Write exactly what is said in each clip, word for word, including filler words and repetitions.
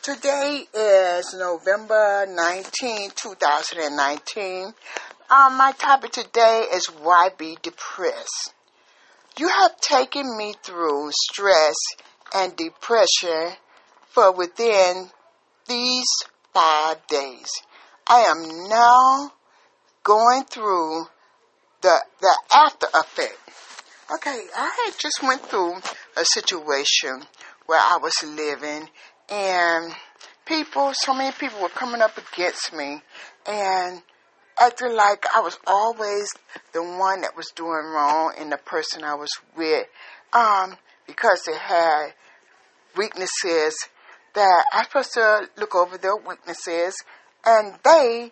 Today is November nineteenth, two thousand nineteen. Um, my topic today is why be depressed. You have taken me through stress and depression for within these five days. I am now going through the the after effect. Okay, I had just went through a situation where I was living, and people, so many people were coming up against me and acting like I was always the one that was doing wrong and the person I was with, um, because they had weaknesses that I'm supposed to look over their weaknesses, and they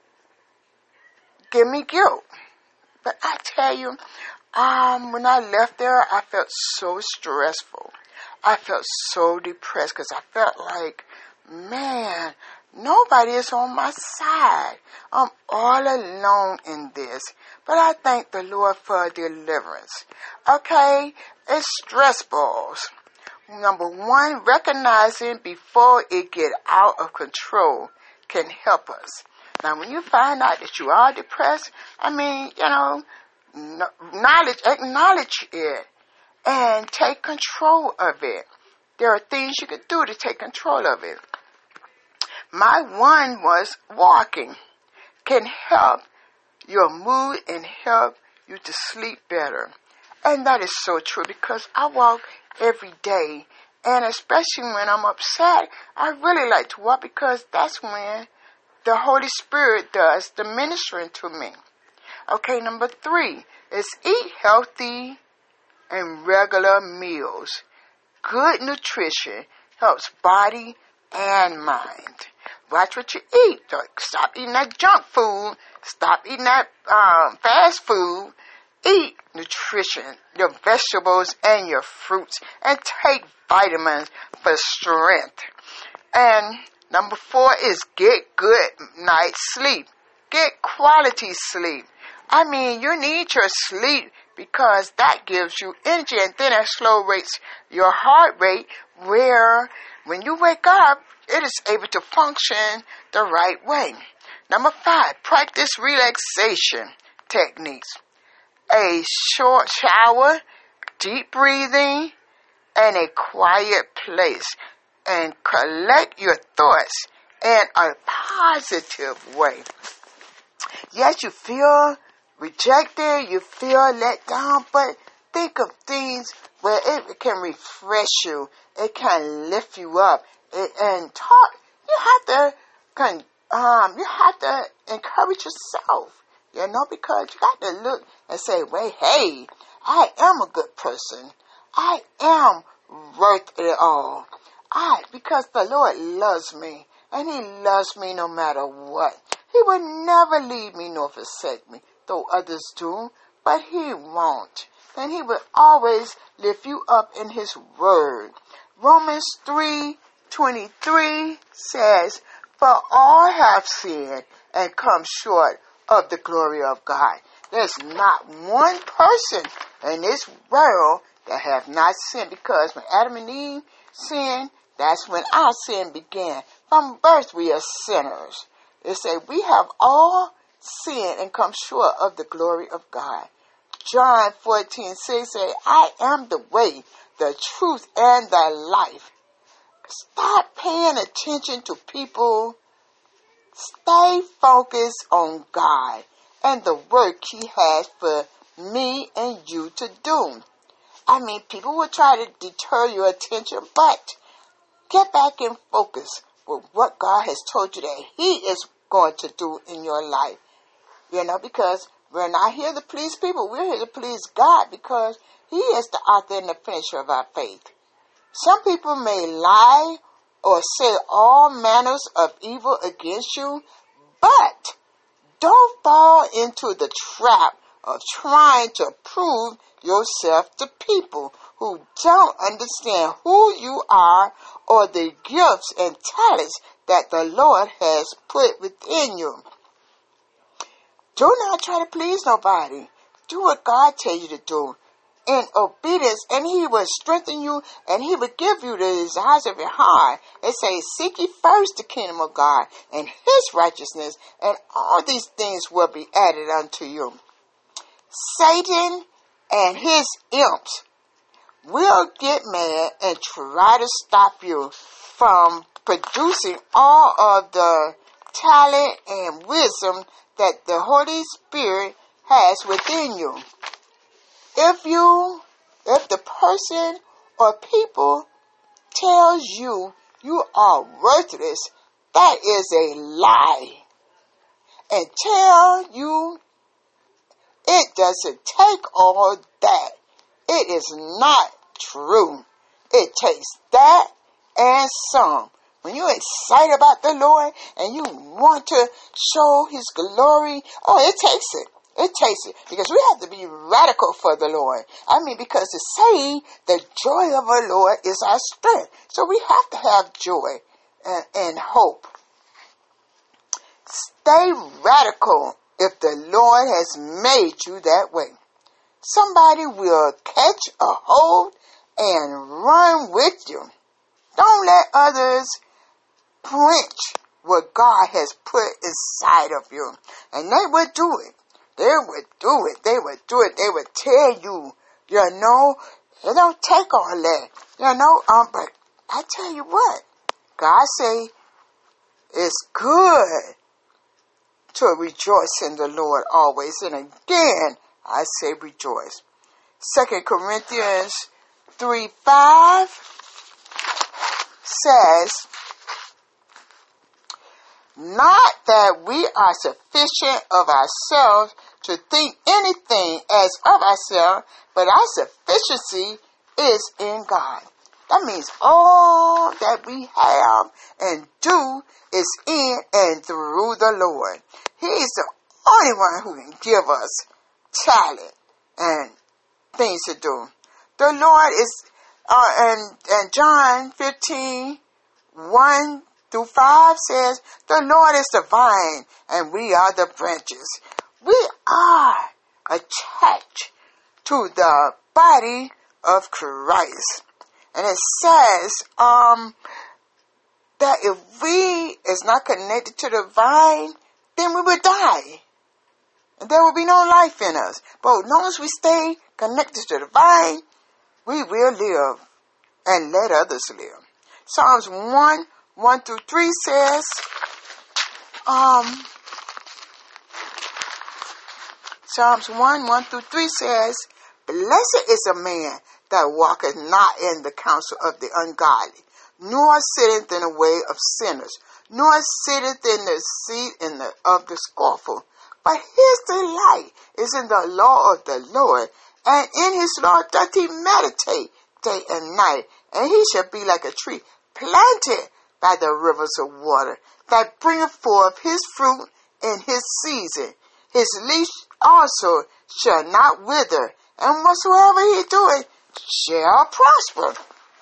give me guilt. But I tell you, um, when I left there, I felt so stressful. I felt so depressed because I felt like, man, nobody is on my side. I'm all alone in this. But I thank the Lord for deliverance. Okay, it's stress balls. Number one, recognizing before it get out of control can help us. Now, when you find out that you are depressed, I mean, you know, knowledge, acknowledge it and take control of it. There are things you can do to take control of it. My one was walking can help your mood and help you to sleep better. And that is so true because I walk every day. And especially when I'm upset, I really like to walk because that's when the Holy Spirit does the ministering to me. Okay, number three is eat healthy and regular meals. Good nutrition helps body and mind. Watch what you eat. Stop eating that junk food. Stop eating that um, fast food. Eat nutrition, your vegetables and your fruits, and take vitamins for strength. And number four is get good night's sleep. Get quality sleep. I mean, you need your sleep because that gives you energy, and then it slow rates your heart rate where when you wake up, it is able to function the right way. Number five, practice relaxation techniques. A short shower, deep breathing, and a quiet place. And collect your thoughts in a positive way. Yes, you feel rejected, you feel let down, but think of things where it can refresh you, it can lift you up, it, and talk. You have to, can, um, you have to encourage yourself, you know, because you got to look and say, wait, hey, I am a good person. I am worth it all. I, because the Lord loves me, and He loves me no matter what. He will never leave me nor forsake me, though others do, but He won't. And He will always lift you up in His word. Romans three twenty-three says, for all have sinned and come short of the glory of God. There's not one person in this world that have not sinned, because when Adam and Eve sinned, that's when our sin began. From birth we are sinners. It says we have all sinned and come short of the glory of God. John fourteen six says, I am the way, the truth, and the life. Stop paying attention to people. Stay focused on God and the work He has for me and you to do. I mean, people will try to deter your attention, but get back in focus with what God has told you that He is going to do in your life. You know, because we're not here to please people. We're here to please God because He is the author and the finisher of our faith. Some people may lie or say all manners of evil against you, but don't fall into the trap of trying to prove yourself to people who don't understand who you are or the gifts and talents that the Lord has put within you. Do not try to please nobody. Do what God tells you to do. in obedience, and he will strengthen you, and he will give you the desires of your heart. It says, seek ye first the kingdom of God and his righteousness, and all these things will be added unto you. Satan and his imps will get mad and try to stop you from producing all of the talent and wisdom that the Holy Spirit has within you. If you, if the person or people tells you you are worthless, that is a lie. And tell you it doesn't take all that. It is not true. It takes that and some. When you're excited about the Lord and you want to show his glory, oh, it takes it. It takes it. Because we have to be radical for the Lord. I mean, because to say the joy of our Lord is our strength. So we have to have joy and, and hope. Stay radical if the Lord has made you that way. Somebody will catch a hold and run with you. Don't let others quench what God has put inside of you. And they would do it. They would do it. They would do it. They would tell you, you know, it don't take all that. You know, um, but I tell you what, God say it's good to rejoice in the Lord always. And again, I say rejoice. Second Corinthians three five says, not that we are sufficient of ourselves to think anything as of ourselves, but our sufficiency is in God. That means all that we have and do is in and through the Lord. He is the only one who can give us talent and things to do. The Lord is, uh, and, and John fifteen, one through five says, the Lord is the vine and we are the branches. We are attached to the body of Christ. And it says um, that if we is not connected to the vine, then we would die. And there will be no life in us. But as long as we stay connected to the vine, we will live and let others live. Psalms one, one through three says, um, Psalms one, one through three says, blessed is a man that walketh not in the counsel of the ungodly, nor sitteth in the way of sinners, nor sitteth in the seat in the, of the scornful. But his delight is in the law of the Lord, and in his law doth he meditate day and night. And he shall be like a tree planted by the rivers of water, that bringeth forth his fruit in his season. His leaf also shall not wither, and whatsoever he doeth shall prosper.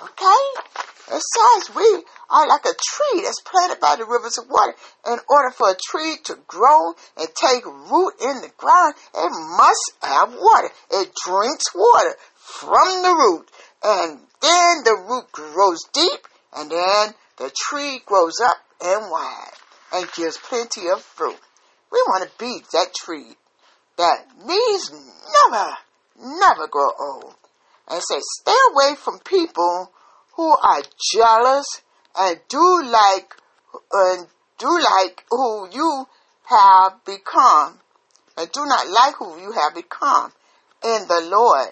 Okay? It says we are like a tree that's planted by the rivers of water. In order for a tree to grow and take root in the ground, it must have water. It drinks water from the root. And then the root grows deep, and then the tree grows up and wide and gives plenty of fruit. We want to be that tree that needs never, never grow old. And say, stay away from people who are jealous and do like and do like who you have become, and do not like who you have become in the Lord.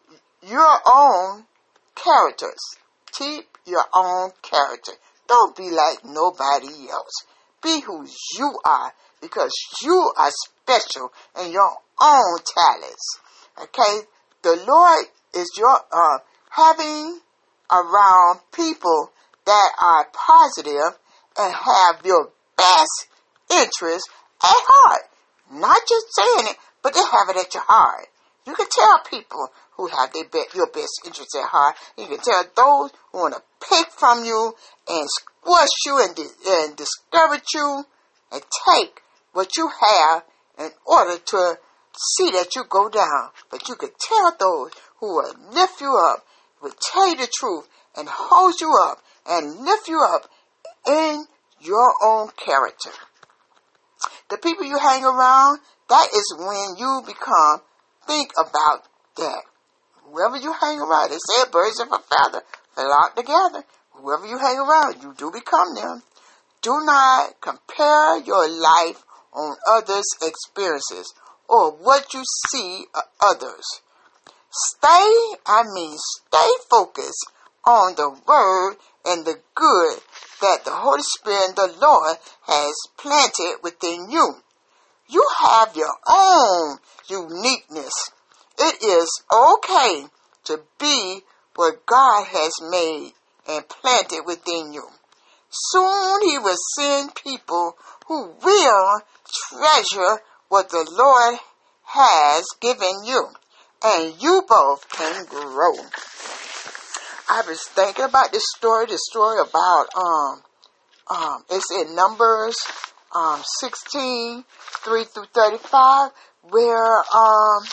Your own characters. Keep your own character. Don't be like nobody else. Be who you are, because you are special in your own talents. Okay? The Lord is your uh having around people that are positive and have your best interest at heart. Not just saying it, but they have it at your heart. You can tell people who have their be- your best interest at heart. You can tell those who want to pick from you and squash you and, di- and discourage you and take what you have in order to see that you go down. But you can tell those who will lift you up, will tell you the truth, and hold you up, and lift you up in your own character. The people you hang around, that is when you become, think about that. Whoever you hang around, they say birds of a feather flock together. Whoever you hang around, you do become them. Do not compare your life on others' experiences or what you see of others. Stay, I mean, stay focused on the word and the good that the Holy Spirit and the Lord has planted within you. You have your own uniqueness. It is okay to be what God has made and planted within you. Soon he will send people who will treasure what the Lord has given you, and you both can grow. I was thinking about this story, this story about, um, um, it's in Numbers, um, sixteen, three through thirty-five, where, um,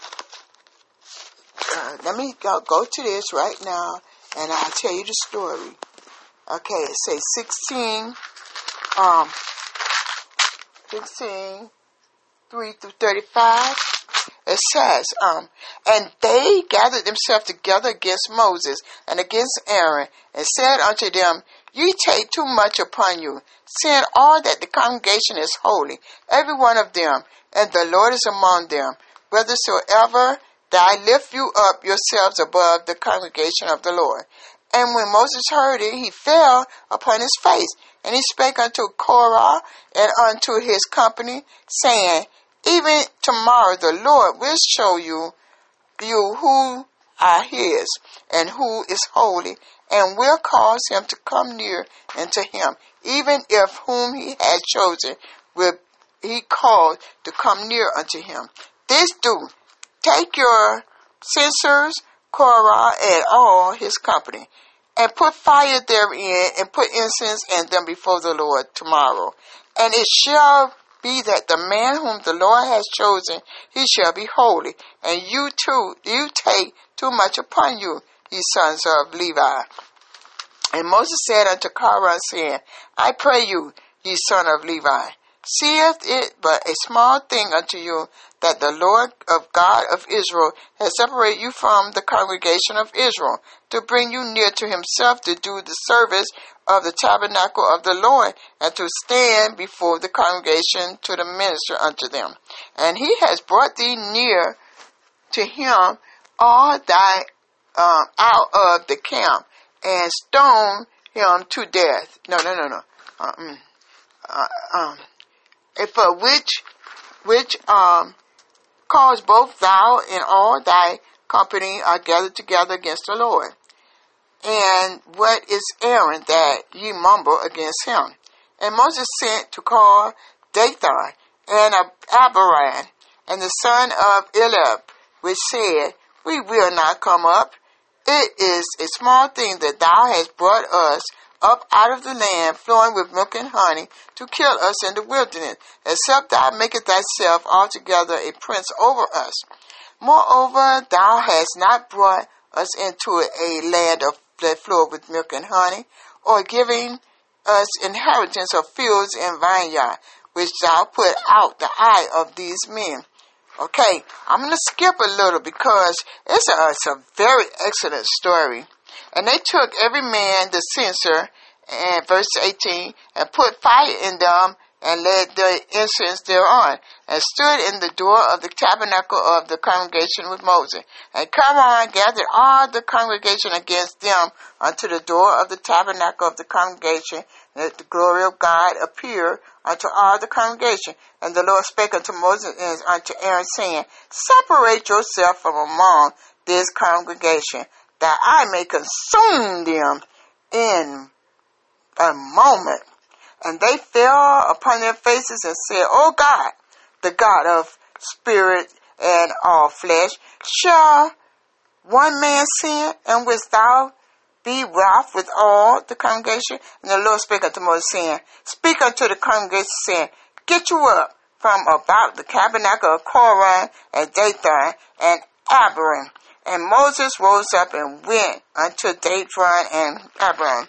uh, let me go, go to this right now, and I'll tell you the story. Okay, it says sixteen, um, sixteen, three through thirty-five. It says, um, and they gathered themselves together against Moses and against Aaron, and said unto them, Ye take too much upon you, seeing all that the congregation is holy, every one of them, and the Lord is among them, whithersoever that I lift you up yourselves above the congregation of the Lord. And when Moses heard it, he fell upon his face, and he spake unto Korah and unto his company, saying, Even tomorrow the Lord will show you, you who are his, and who is holy, and will cause him to come near unto him, even if whom he had chosen will he cause to come near unto him. This do, take your censers, Korah, and all his company, and put fire therein, and put incense in them before the Lord tomorrow. And it shall be that the man whom the Lord has chosen, he shall be holy. And you too, you take too much upon you, ye sons of Levi. And Moses said unto Korah, saying, I pray you, ye son of Levi, seeth it but a small thing unto you, that the Lord of God of Israel has separated you from the congregation of Israel, to bring you near to himself, to do the service of the tabernacle of the Lord, and to stand before the congregation to the minister unto them. And he has brought thee near to him all thy um, out of the camp, and stoned him to death. No, no, no, no. Uh, uh, um, if for which, which um, cause both thou and all thy company are gathered together against the Lord. And what is Aaron that ye mumble against him? And Moses sent to call Dathan and Abiram, and the son of Eliab, which said, We will not come up. It is a small thing that thou hast brought us up out of the land flowing with milk and honey, to kill us in the wilderness, except thou makest thyself altogether a prince over us. Moreover, thou hast not brought us into a land of that flowed with milk and honey, or giving us inheritance of fields and vineyard, which thou put out the eye of these men. Okay, I'm going to skip a little because it's a, it's a very excellent story. And they took every man the censer, and verse eighteen, and put fire in them, and laid the incense thereon, and stood in the door of the tabernacle of the congregation with Moses. And Korah gathered all the congregation against them unto the door of the tabernacle of the congregation, and let the glory of God appear unto all the congregation. And the Lord spake unto Moses and unto Aaron, saying, Separate yourself from among this congregation, that I may consume them in a moment. And they fell upon their faces and said, O God, the God of spirit and all flesh, shall one man sin, and wouldst thou be wroth with all the congregation? And the Lord spake unto Moses, saying, Speak unto the congregation, saying, Get you up from about the tabernacle of Korah and Dathan and Abiram, And Moses rose up and went unto Dathan and Abiram.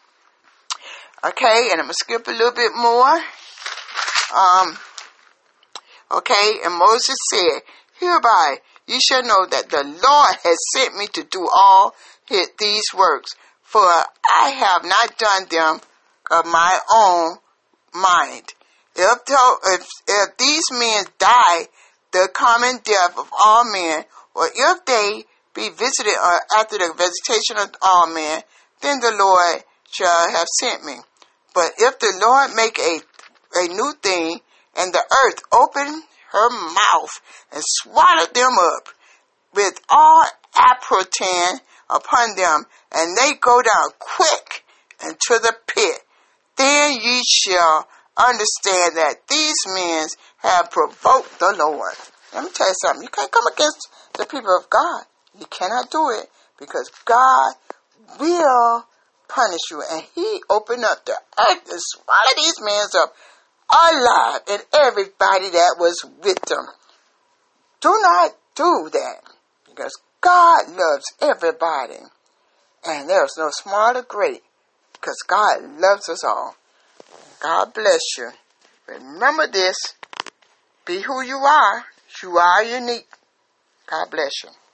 Okay, and I'm going to skip a little bit more. Um, okay, and Moses said, hereby ye shall know that the Lord has sent me to do all his, these works, for I have not done them of my own mind. If, if, if these men die the common death of all men, or if they be visited uh, after the visitation of all men, then the Lord shall have sent me. But if the Lord make a, a new thing, and the earth open her mouth and swallow them up with all apportent upon them, and they go down quick into the pit, then ye shall understand that these men have provoked the Lord. Let me tell you something. You can't come against the people of God. You cannot do it, because God will punish you. And he opened up the earth and swallowed these men up alive, and everybody that was with them. Do not do that, because God loves everybody. And there's no small or great, because God loves us all. God bless you. Remember this. Be who you are. You are unique. God bless you.